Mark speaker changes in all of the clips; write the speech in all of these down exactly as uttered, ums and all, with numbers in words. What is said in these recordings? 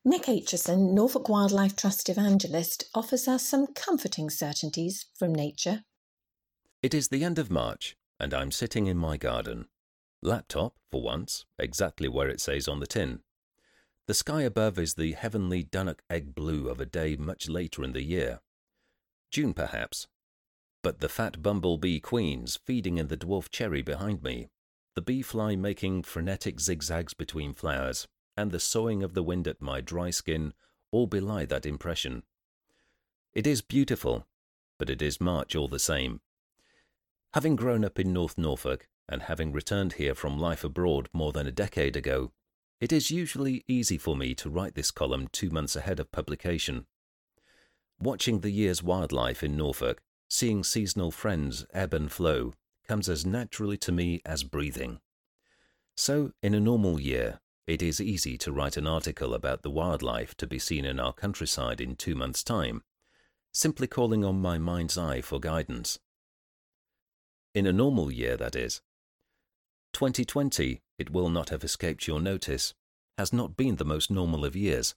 Speaker 1: Nick Aitchison, Norfolk Wildlife Trust evangelist, offers us some comforting certainties from nature.
Speaker 2: It is the end of March, and I'm sitting in my garden. Laptop, for once, exactly where it says on the tin. The sky above is the heavenly Dunnock egg blue of a day much later in the year. June, perhaps. But the fat bumblebee queens feeding in the dwarf cherry behind me, the bee fly making frenetic zigzags between flowers, and the soughing of the wind at my dry skin all belie that impression. It is beautiful, but it is March all the same. Having grown up in North Norfolk, and having returned here from life abroad more than a decade ago, it is usually easy for me to write this column two months ahead of publication. Watching the year's wildlife in Norfolk, seeing seasonal friends ebb and flow, comes as naturally to me as breathing. So, in a normal year, it is easy to write an article about the wildlife to be seen in our countryside in two months' time, simply calling on my mind's eye for guidance. In a normal year, that is. twenty twenty, it will not have escaped your notice, has not been the most normal of years.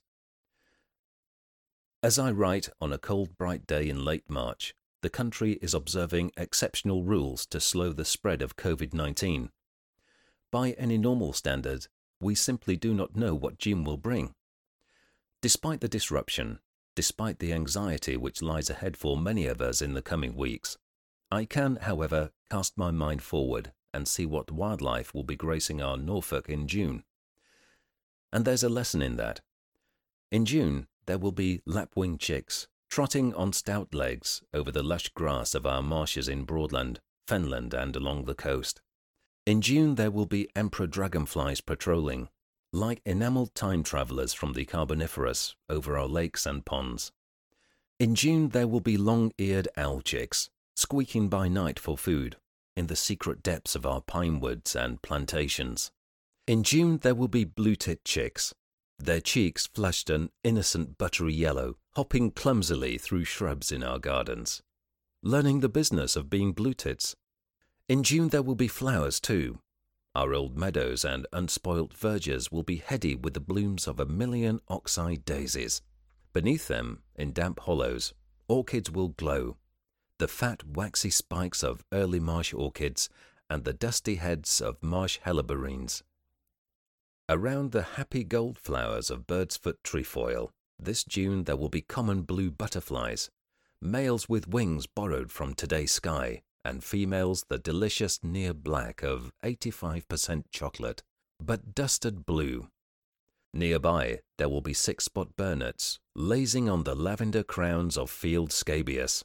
Speaker 2: As I write on a cold, bright day in late March, the country is observing exceptional rules to slow the spread of COVID nineteen. By any normal standard, we simply do not know what June will bring. Despite the disruption, despite the anxiety which lies ahead for many of us in the coming weeks, I can, however, cast my mind forward and see what wildlife will be gracing our Norfolk in June. And there's a lesson in that. In June, there will be lapwing chicks, trotting on stout legs over the lush grass of our marshes in Broadland, Fenland and along the coast. In June there will be emperor dragonflies patrolling, like enamelled time travellers from the Carboniferous, over our lakes and ponds. In June there will be long-eared owl chicks, squeaking by night for food, in the secret depths of our pine woods and plantations. In June there will be blue-tit chicks, their cheeks flushed an innocent buttery yellow, hopping clumsily through shrubs in our gardens, learning the business of being blue-tits. In June there will be flowers too. Our old meadows and unspoilt verges will be heady with the blooms of a million ox-eyed daisies. Beneath them, in damp hollows, orchids will glow, the fat waxy spikes of early marsh orchids and the dusty heads of marsh helleborines. Around the happy gold flowers of bird's foot trefoil, this June there will be common blue butterflies, males with wings borrowed from today's sky, and females the delicious near black of eighty-five percent chocolate, but dusted blue. Nearby there will be six-spot burnets, lazing on the lavender crowns of field scabious.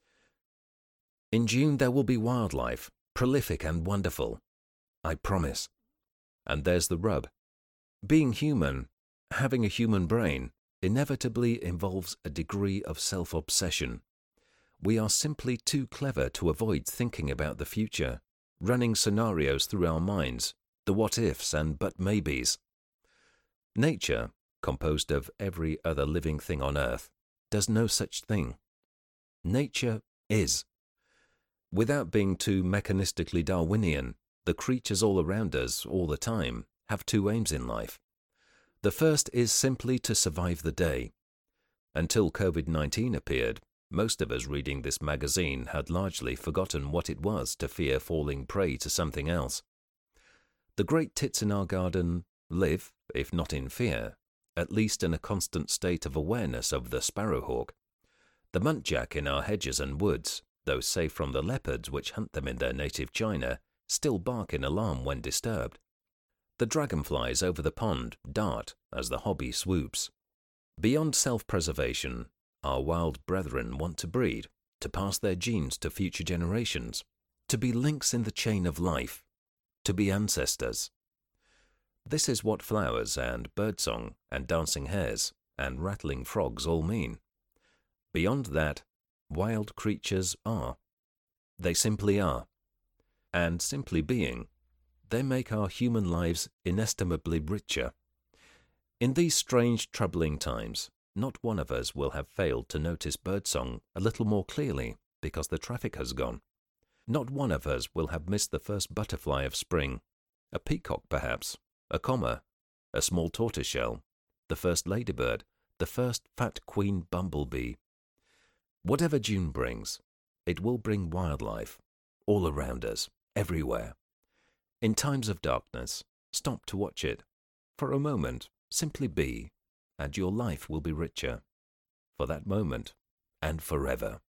Speaker 2: In June there will be wildlife, prolific and wonderful. I promise. And there's the rub. Being human, having a human brain, inevitably involves a degree of self-obsession. We are simply too clever to avoid thinking about the future, running scenarios through our minds, the what-ifs and but-maybes. Nature, composed of every other living thing on earth, does no such thing. Nature is. Without being too mechanistically Darwinian, the creatures all around us, all the time, have two aims in life. The first is simply to survive the day. Until COVID nineteen appeared, most of us reading this magazine had largely forgotten what it was to fear falling prey to something else. The great tits in our garden live, if not in fear, at least in a constant state of awareness of the sparrowhawk. The muntjac in our hedges and woods, though safe from the leopards which hunt them in their native China, still bark in alarm when disturbed. The dragonflies over the pond dart as the hobby swoops. Beyond self-preservation, our wild brethren want to breed, to pass their genes to future generations, to be links in the chain of life, to be ancestors. This is what flowers and birdsong and dancing hares and rattling frogs all mean. Beyond that, wild creatures are. They simply are. And simply being, they make our human lives inestimably richer. In these strange, troubling times, not one of us will have failed to notice birdsong a little more clearly because the traffic has gone. Not one of us will have missed the first butterfly of spring, a peacock perhaps, a comma, a small tortoiseshell, the first ladybird, the first fat queen bumblebee. Whatever June brings, it will bring wildlife, all around us, everywhere. In times of darkness, stop to watch it. For a moment, simply be, and your life will be richer. For that moment, and forever.